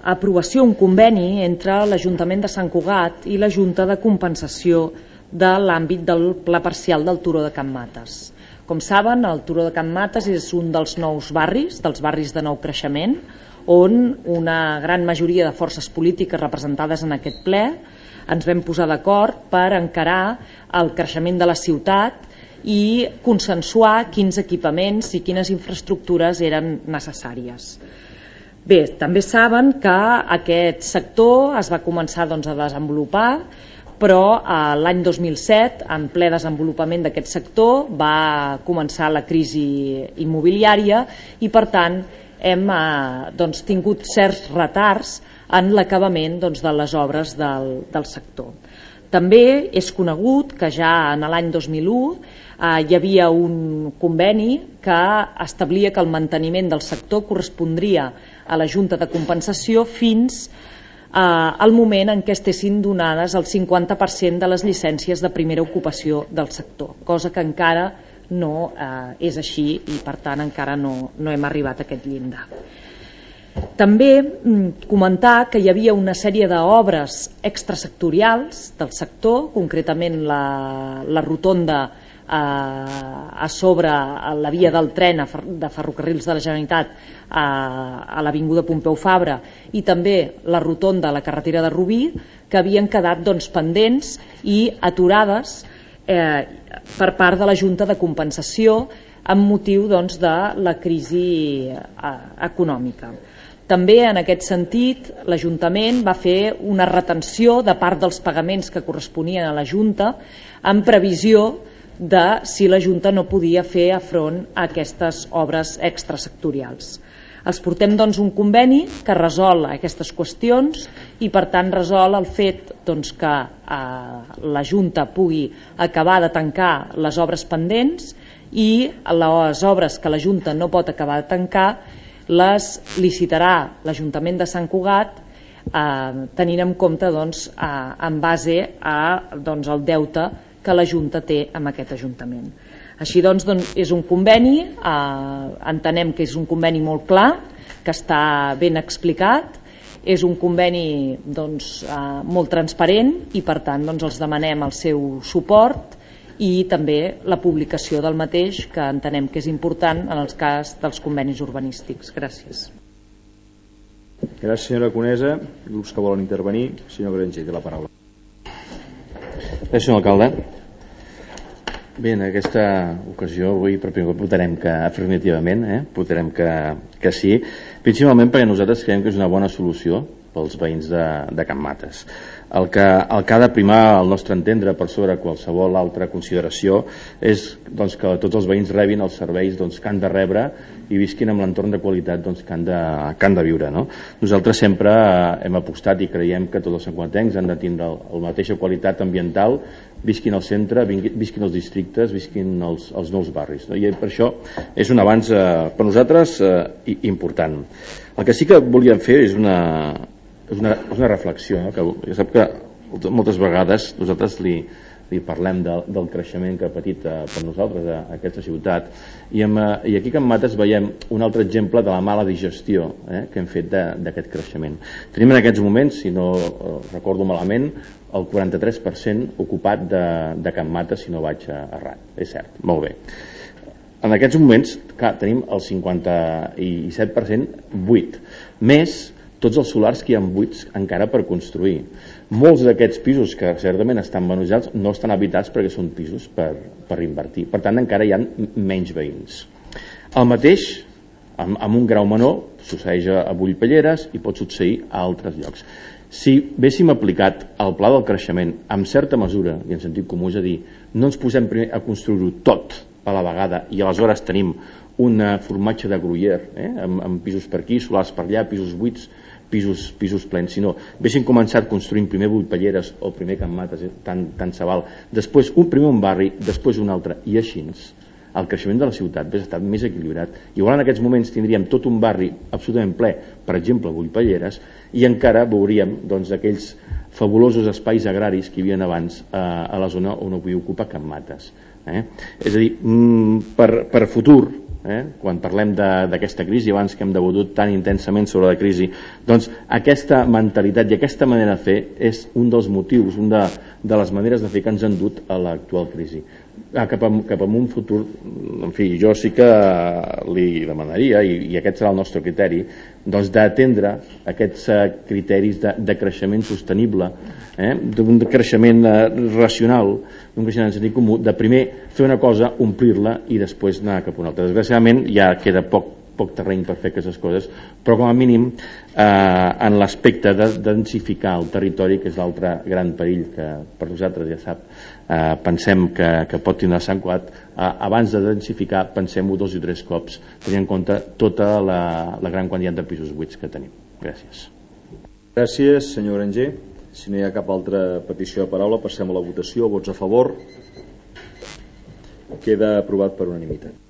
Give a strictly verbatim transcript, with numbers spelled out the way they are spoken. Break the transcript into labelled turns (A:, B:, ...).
A: aprovació un conveni entre l'Ajuntament de Sant Cugat i la Junta de Compensació de l'àmbit del Pla Parcial del Turó de Can Mates. Com saben, el Turó de Can Mates és un dels nous barris, dels barris de nou creixement, on una gran majoria de forces polítiques representades en aquest ple ens vam posar d'acord per encarar el creixement de la ciutat i consensuar quins equipaments i quines infraestructures eren necessàries. Bé, també saben que aquest sector es va començar doncs, a desenvolupar, però l'any dos mil set, en ple desenvolupament d'aquest sector, va començar la crisi immobiliària i, per tant, hem eh, doncs, tingut certs retards en l'acabament doncs, de les obres del, del sector. També és conegut que ja en l'any dos mil u eh, hi havia un conveni que establia que el manteniment del sector correspondria a la Junta de Compensació fins eh, al moment en què estessin donades el cinquanta per cent de les llicències de primera ocupació del sector, cosa que encara no eh, és així i per tant encara no, no hem arribat a aquest llindar. També mm, comentar que hi havia una sèrie d'obres extrasectorials del sector, concretament la, la rotonda eh, a sobre a la via del tren a, de Ferrocarrils de la Generalitat a, a l'Avinguda Pompeu Fabra i també la rotonda a la carretera de Rubí, que havien quedat doncs, pendents i aturades eh, per part de la Junta de Compensació amb motiu doncs, de la crisi eh, econòmica. També en aquest sentit l'Ajuntament va fer una retenció de part dels pagaments que corresponien a la Junta en previsió de si la Junta no podia fer afront a aquestes obres extrasectorials. Els portem doncs, un conveni que resol aquestes qüestions i per tant resol el fet doncs, que eh, la Junta pugui acabar de tancar les obres pendents i les obres que la Junta no pot acabar de tancar les licitarà l'Ajuntament de Sant Cugat eh, tenint en compte doncs, eh, en base a doncs, el deute que la Junta té amb aquest Ajuntament. Així doncs, doncs és un conveni, eh, entenem que és un conveni molt clar, que està ben explicat, és un conveni doncs, eh, molt transparent i per tant doncs, els demanem el seu suport i també la publicació del mateix, que entenem que és important en el cas dels convenis urbanístics. Gràcies.
B: Gràcies, senyora Conesa. Grups que volen intervenir. Senyor Granger, té la paraula.
C: Gràcies, senyor alcalde. Bé, en aquesta ocasió avui per primer cop votarem que afirmativament, eh? votarem que, que sí, principalment perquè nosaltres creiem que és una bona solució pels veïns de, de Can Mates. El que, el que ha de primar al nostre entendre per sobre qualsevol altra consideració és doncs, que tots els veïns rebin els serveis doncs, que han de rebre i visquin amb l'entorn de qualitat doncs, que, han de, que han de viure. No? Nosaltres sempre hem apostat i creiem que tots els santcugatencs han de tindre la mateixa qualitat ambiental, visquin al centre, visquin els districtes, visquin els, els nous barris. No? I per això és un avanç eh, per nosaltres eh, important. El que sí que volíem fer és una... és una, és una reflexió, no? Que ja sap que moltes vegades nosaltres li, li parlem de, del creixement que ha patit eh, per nosaltres a, a aquesta ciutat i, amb, eh, i aquí a Can Mates veiem un altre exemple de la mala digestió eh, que hem fet d'aquest creixement. Tenim en aquests moments, si no eh, recordo malament, el quaranta-tres per cent ocupat de, de Can Mates, si no vaig errat, és cert, molt bé. En aquests moments, clar, tenim el cinquanta-set per cent buit, més tots els solars que hi ha buits encara per construir. Molts d'aquests pisos que certament estan manejats no estan habitats perquè són pisos per, per invertir. Per tant, encara hi ha menys veïns. El mateix, amb, amb un grau menor, succeeix a Bullpelleres i pot succeir a altres llocs. Si haguéssim aplicat el pla del creixement amb certa mesura i en sentit comú, és a dir, no ens posem primer a construir-ho tot a la vegada i aleshores tenim una formatge de Gruyère, eh? amb, amb pisos per aquí, solars per allà, pisos buits, pisos, pisos plens, sinó haguessin començat construint primer Bullpelleres o primer Can Mates, eh? tant, tant se val, després un primer un barri, després un altre, i així el creixement de la ciutat hauria estat més equilibrat. Igual en aquests moments tindríem tot un barri absolutament ple, per exemple Bullpelleres, i encara veuríem doncs, aquells fabulosos espais agraris que hi havia abans eh, a la zona on avui ocupa Can Mates. Eh? És a dir, mm, per, per futur eh? Quan parlem d'aquesta crisi, abans que hem debatut tan intensament sobre la crisi, doncs aquesta mentalitat i aquesta manera de fer és un dels motius, un de, de les maneres de fer que ens han dut a l'actual crisi. Ah, cap, a, cap a un futur, en fi, jo sí que li demanaria, i, i aquest serà el nostre criteri, doncs d'atendre aquests uh, criteris de, de creixement sostenible, eh? d'un creixement uh, racional, d'un creixement en sentit comú, de primer fer una cosa, omplir-la i després anar cap a una altra. Desgraciadament ja queda poc, poc terreny per fer aquestes coses, però com a mínim eh, en l'aspecte de densificar el territori, que és l'altre gran perill que per nosaltres ja sap, eh, pensem que, que pot tindre Sant Cugat, eh, abans de densificar pensem-ho dos i tres cops, tenint en compte tota la, la gran quantitat de pisos buits que tenim. Gràcies.
B: Gràcies, senyor Granger. Si no hi ha cap altra petició de paraula, passem a la votació. Vots a favor. Queda aprovat per unanimitat.